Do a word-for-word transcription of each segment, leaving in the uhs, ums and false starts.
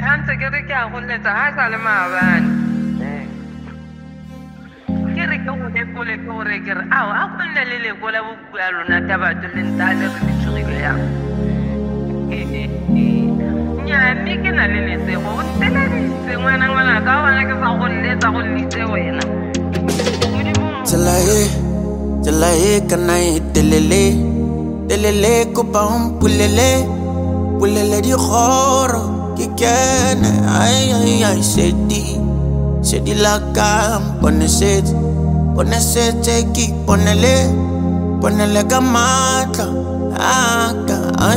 hanse ke re ke a go letsa ha sa le maabane ke re ke go lekole ke gore ke re ao a go nne le lekola bokua ya lona tabatho le ntale re ditshogile yang nyame ke na le letsego o nteleditse ngwana ngwana ka bona ke sa go letsa go llitse wena tsela e tsela e kana e telele telele kopa o mpulele pulele dikgoro ke kene ai ai ai sedi sedi la ka pone set pone set ki ponele ponele ka matla aka ai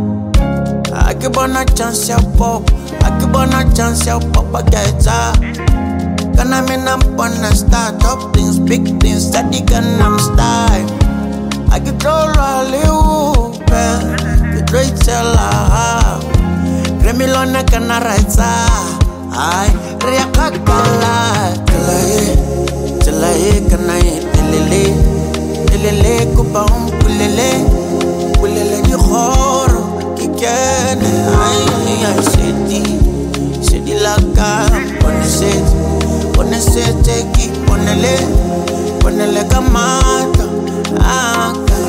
ake bona chance ya pop ake bona chance ya pop againza kana mina mpona start up things big things study gangnam style ake tlola leo pen the great seller Remilona kana raitsa ai ria kakala tlae tlae kana telele telele kupa umpulele pulele di khoro kikene ai ai sedi sedi la ka pone set pone set ki ponele ponele kamata aka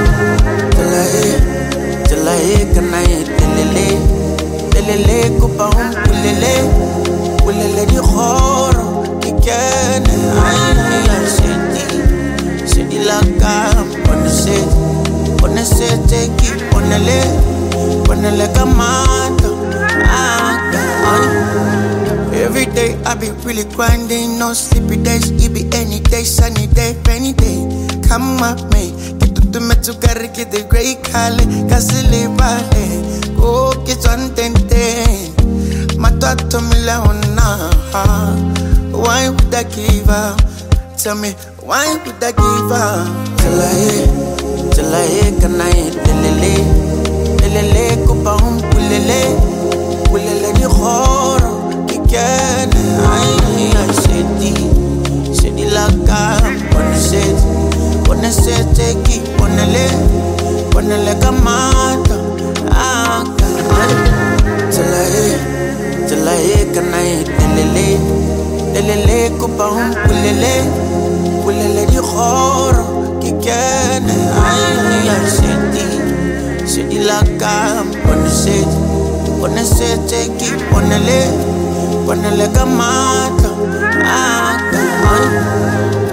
tlae tlae kana telele telele kupa umpulele pulele di khoro kikene ai ai sedi sedi la ka pone set pone set ki ponele ponele kamata aka every day I be really grinding no sleepy days it be any day sunny day rainy day come up me to me to carry the great kale kasile bale oh get on tente matato milona why would I give up tell me why would I give up telae telae kana telele telele kupa umpulele pulele di khoro kikene ai ai sedi sedi la ka pone set pone set ki ponele ponele kamata aka telae telae kana telele telele kupa umpulele pulele di khoro kikene ai ai sedi sedi la ka pone set pone set ki ponele ponele kamata aka